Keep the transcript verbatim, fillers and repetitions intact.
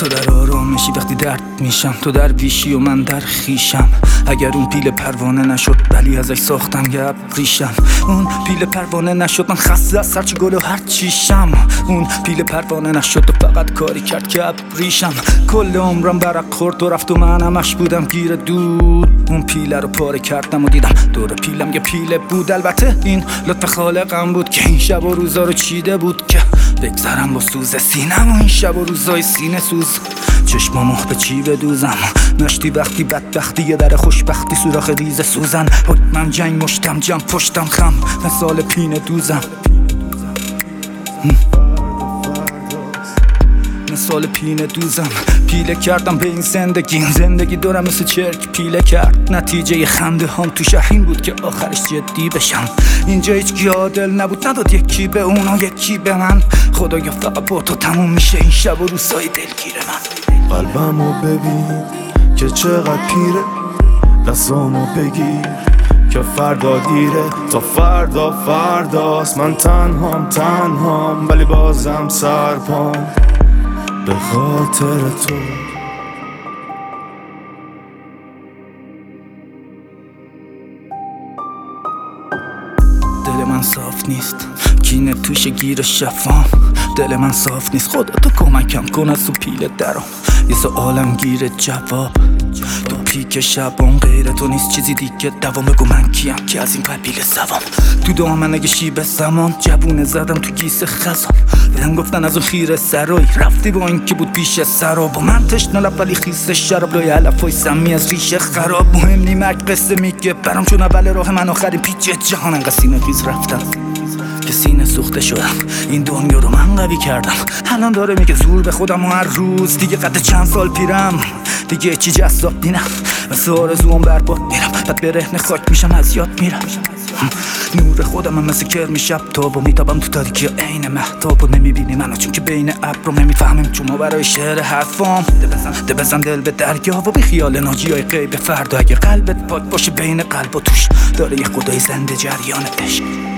تو در آرامشی وقتی درد میشم، تو در بیشی و من در خیشم. اگر اون پیل پروانه نشد ولی ازش ساختم یه ابریشم. اون پیل پروانه نشد من خسته از هرچی گل و هر چیشم. اون پیل پروانه نشد و فقط کاری کرد که ابریشم. کل عمرم برق خورد و رفت و من همش بودم گیر دور. اون پیله رو پاره کردم و دیدم دور پیلم یه پیله بود. البته این لطف خالقم بود که این شب و روزا رو چیده بود که بگذرم با سوز سینم. و این شب و روزای سینه سوز چشمامو به چی بدوزم. نشتی وقتی بدبختی یه در خوشبختی سوراخ ریز سوزن. حکمم جنگ مشتم جم پشتم خم مثال پینه دوزم. مثال پینه دوزم. پیله کردم به این زندگی، این زندگی دورم مثل چرک پیله کرد. نتیجه خنده هم تو شهر این بود که آخرش جدی بشم. اینجا هیچ عادل نبود، نداد یکی به اون و یکی به من. خدایا فقط با تو تموم میشه این شب و روزای دلگیر من. قلبمو ببین که چقدر پیره، دستامو بگیر که فردا دیره. تا فردا فرداست من تنهام تنهام ولی بازم سرپام به خاطر تو. دل من صاف نیست، کینه توش گیر شفام. دل من صاف نیست، خدا تو کمکم کن از تو پیله درام. یه سوالم گیر جواب تو پیک شبام. غیر تو نیست چیزی دیگه دوام. بگو من کیم که از این قبیل سوام. تو دامن اگه شیب زمان جوونه زدم تو گیس خزان. بهم گفتن از اون خیر سرایی رفتی با این که بود پیش سراب. و من تشنه لب ولی خیس شراب لای علفای سمی از ریشه خراب. مهم نی مرگ قصه میگه برام چون اول راه من آخرین پیچ جهان. انقدر سینه خیز رفتم که سینه سوخته شدم. این دنیا رو من قوی کردم. الان داره میگه زور به خودم و هر روز دیگه قد چند سال پیرم. دیگه چی جذاب نینم مثل آرزوام برباد میرم. بعد به رهن خاک میشم از یاد میرم. نور خودم هم مثل کرم شب تاب و میتابم تو تاریکی عین مهتاب. و نمیبینی منو چون که بین ابرم نمیفهمم چون ما برای شعر حرفام. ده بزن ده بزن دل به دریا و بی خیال ناجی های غیب فردا. اگه قلبت پاک باشه بین قلب و توش داره یه خدای زنده جریان عشق.